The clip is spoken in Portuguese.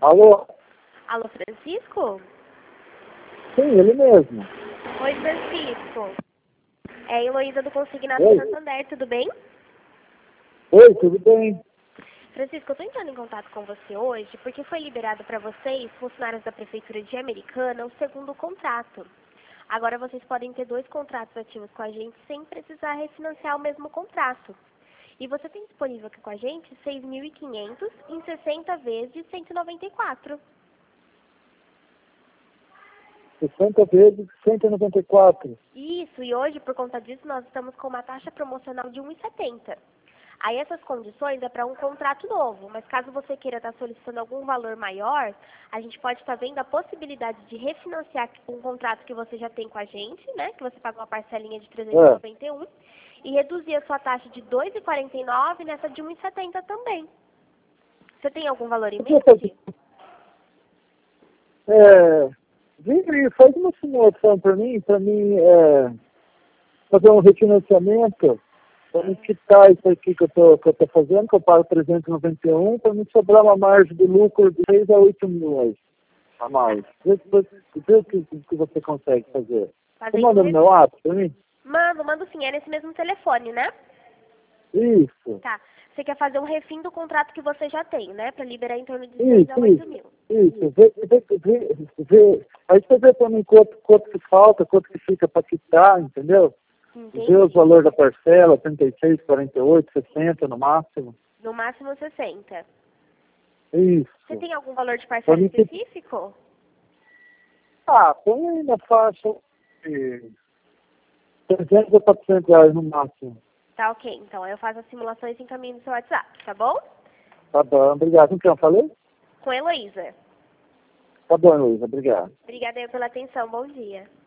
Alô? Alô, Francisco? Sim, ele mesmo. Oi, Francisco. É a Heloísa do Consignado Oi? Santander, tudo bem? Oi, tudo bem? Francisco, eu estou entrando em contato com você hoje porque foi liberado para vocês, funcionários da Prefeitura de Americana, o segundo contrato. Agora vocês podem ter 2 contratos ativos com a gente sem precisar refinanciar o mesmo contrato. E você tem disponível aqui com a gente 6.500 em 60 vezes de 194. 60 vezes 194. Isso, e hoje, por conta disso, nós estamos com uma taxa promocional de 1,70. Aí essas condições é para um contrato novo, mas caso você queira estar solicitando algum valor maior, a gente pode estar vendo a possibilidade de refinanciar um contrato que você já tem com a gente, né, que você paga uma parcelinha de É. 391, e reduzir a sua taxa de 2,49 nessa de 1,70 também. Você tem algum valor em mente? Vini, faz uma simulação para mim fazer um refinanciamento, para me quitar isso aqui que eu tô fazendo, que eu pago 391, para me sobrar uma margem de lucro de 6 a 8 milhões a mais. Vê o que você consegue fazer. Você Fazendo manda no meu WhatsApp para mim? Mando sim, é nesse mesmo telefone, né? Isso. Tá. Você quer fazer um refim do contrato que você já tem, né? Para liberar em torno de 6 a 8 Isso, mil. isso. Vê. Aí você vê para mim quanto que falta, quanto que fica para quitar, entendeu? Vê os Entendi. valores da parcela, 36, 48, 60 no máximo. No máximo 60. Você Isso. tem algum valor de Pra parcela mim que... específico? põe aí na faixa de 300 a 400 reais no máximo. Tá, ok. Então eu faço as simulações e encaminho no seu WhatsApp, tá bom? Tá bom, obrigado. Então, falei? Com a Heloísa. Tá bom, Luísa, obrigado. Obrigada aí pela atenção. Bom dia.